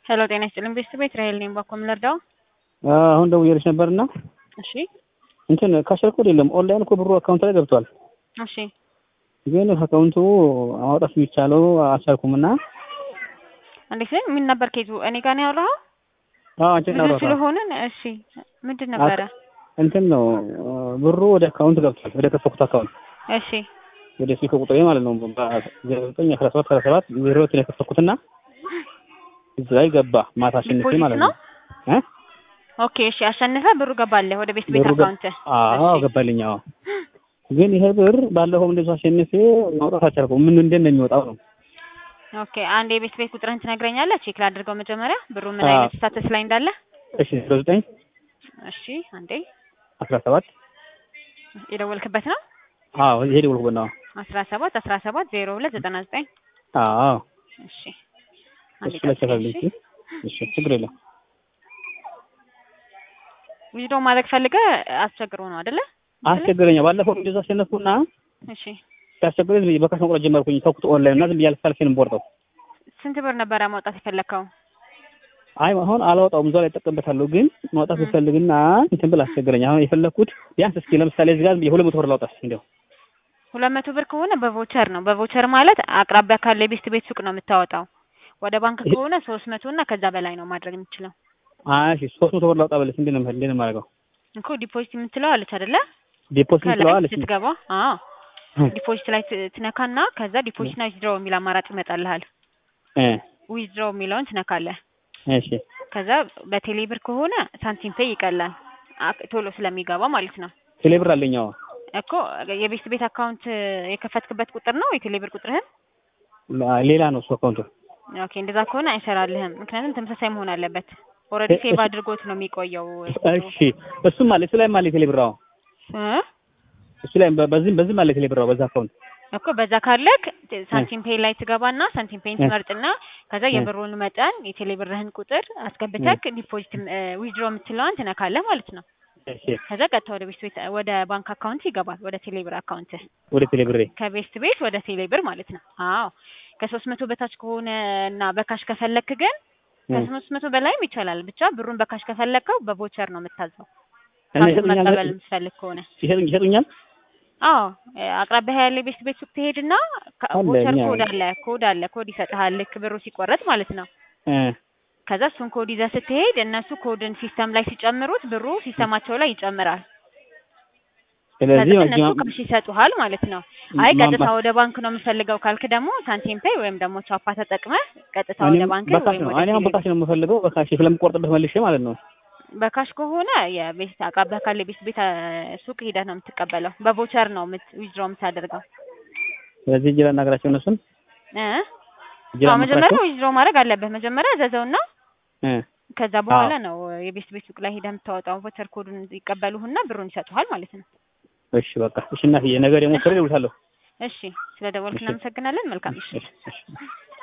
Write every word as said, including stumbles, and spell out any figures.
ሄሎ ጤና ይስጥልኝ ቤት ራሄል ነኝ ባኮ ምለርዳው አሁን ደውዬልሽ ነበርና እሺ እንትን ካሸርኩ አይደለም ኦንላይን እኮ ብሩ አካውንት ላይ ገብቷል እሺ ግን አካውንቱ ማውጣት የሚቻለው አልቻልኩምና እንዴት ነው ምን ነበር ከይቱ እኔ ጋር ነው ያወራው አዎ አንቺ ነው ያወራው ስለሆነ እሺ ምንድን ነበረ እንትን ነው ብሩ ወደ አካውንት ገብቷል ወደ ከፈኩት አካውንት እሺ ወደ ስልክ ቁጥሬ ማለት ነው ዘጠኝ አስራ ሰባት አስራ ሰባት ዜሮ ሁለት ነው የከፈኩትና እዛ ላይ ገባ ማታ አሸንፌ ማለት ነው እ ኦኬ እሺ አሸንፈ ብሩ ገባለ ወደ ቤት ቤት አካውንት አዎ ገባልኝ አዎ ግን ይሄ ብር ባለፈው እንደዛ አሸንፌ ማውጣት አልቻልኩም ምን እንደ እንደሚወጣው ነው ኦኬ አንድ የቤት ቤት ቁጥርን ትነግረኛለህ ቼክ ላድርገው መጀመሪያ ብሩ ምን አይነት ስታተስ ላይ እንዳለ እሺ ዘጠኝ እሺ አንዴ አስራ ሰባት የደወልክበት ነው አዎ ይሄ ደወልኩበት ነው አስራ ሰባት አስራ ሰባት ዜሮ ሁለት ዘጠና ዘጠኝ አዎ እሺ እሺ ለቸፈልኝ እሺ ችግር የለም ቪዲዮ ማድረግ ፈልገህ አስቸግሮ ነው አይደለ አስቸግረኛ ባለፈው እንደዛ አሸነፍኩና እሺ ታስቸግረኝ በካሽ መቁረጥ ጀመርኩኝ ተውኩት ኦንላይን እና ዝም ብያለሁ ሳልፈን ቦርጠው ስንት ብር ነበር ማውጣት የፈለከው አይ አሁን አላወጣውም ዛሬ ተጠቀምበታለሁ ግን ማውጣት ፈልግና እንትን ብላ አስቸግረኛ አሁን የፈለኩት ቢያንስ እስኪ ለምሳሌ እዚህ ጋር የሁለት መቶ ብር ላውጣስ እንደው ሁለት መቶ ብር ከሆነ በቮቸር ነው በቮቸር ማለት አቅራቢያ ካለ ቤት ቤት ሱቅ ነው የምታወጣው ወደ ባንክ ከሆነ ሶስት መቶ እና ከዛ በላይ ነው ማድረግ የምትችለው አይ እሺ ሶስት መቶ ብር ላውጣ በለሽ እንዴ ነው እንዴ ነው ማድረገው እንኮ ዲፖዚት የምትለው አለች አይደለ ዲፖዚት የምትለው አለች ትገባ አዎ ዲፖዚት ላይ ትነካና ከዛ ዲፖዚት እና ዊዝድሮው የሚል አማራጭ ይመጣልሃል እ ዊዝድሮው የሚለውን ትነካለህ እሺ ከዛ በቴሌ ብር ከሆነ ሳንቲም ፔይ ይቀላል ቶሎ ስለሚገባ ማለት ነው ቴሌ ብር አለኛው እኮ የቤት ቤት አካውንት የከፈትክበት ቁጥር ነው የቴሌ ብር ቁጥርህን ሌላ ነው እሱ አካውንቱ ኦኬ እንደዛ ከሆነ አይሰራልህም ምክንያቱም ተመሳሳይ መሆን አለበት ኦሬዲ ሴቭ አድርጎት ነው የሚቆየው እሺ እሱም ማለት ላይ ማለት ቴሌ ብር እ እሱ ላይ በዚህ በዚህ ማለት ቴሌ ብር በዛ አካውንት እኮ በዛ ካለክ ሳንቲም ፔይ ላይ ትገባና ሳንቲም ፔይን ትመርጥና ከዛ የብሩን መጠን የቴሌ ብርህን ቁጥር አስገብተክ ዲፖዚት ዊዝድሮ የምትለዋን ትነካለህ ማለት ነው እሺ ከዛ ቀጥታ ወደ ቤት ቤት ወደ ባንክ አካውንት ይገባል ወደ ቴሌ ብር አካውንት ወደ ቴሌ ብር ከቤት ቤት ወደ ቴሌ ብር ማለት ነው አዎ ከሶስት መቶ በታች ከሆነ እና በካሽ ከፈለክ ግን ከሶስት መቶ በላይም ይቻላል ብቻ ብሩን በካሽ ከፈለከው በቮቸር ነው የምታዘው ካሽ መቀበል የምትፈልግ ከሆነ ይሰጡኛል አዎ አቅራቢያ ያለ ቤት ቤት ሱቅ ትሄድና ቮቸር ኮድ አለ ኮድ አለ ኮድ ይሰጥሃል ልክ ብሩ ሲቆረጥ ማለት ነው እ ከዛ እሱን ኮድ ይዘህ ስትሄድ እነሱ ኮድን ሲስተም ላይ ሲጨምሩት ብሩ ሲስተማቸው ላይ ይጨምራል ስለዚህ እነሱ ካሽ ይሰጡሃል ማለት ነው አይ ቀጥታ ወደ ባንክ ነው የምፈልገው ካልክ ደግሞ ሳንቲም ፔይ ወይም ደግሞ ቻፓ ተጠቅመህ ቀጥታ ወደ ባንክ ወይም ወደ እኔ በካሽ ነው የምፈልገው በካሽ ስለምቆርጥበት መልሼ ማለት ነው በካሽ ከሆነ የቤት አቅራቢያ ካለ ቤት ቤት ሱቅ ሄደህ ነው የምትቀበለው በቮቸር ነው ዊዝድሮ የምታደርገው ስለዚህ ጅራ እናገራቸው እነሱን እ አዎ መጀመሪያ ዊዝድሮ ማድረግ አለበት መጀመሪያ ዘዘውና እ ከዛ በኋላ ነው የቤት ቤት ሱቅ ላይ ሄደህ የምታወጣው ቮቸር ኮዱን ይቀበሉህና ብሩን ይሰጡሃል ማለት ነው እሺ በቃ እሺ እናትዬ ነገር የሞከረ ይውታለሁ እሺ ስለደወልክ እናመሰግናለን መልካም እሺ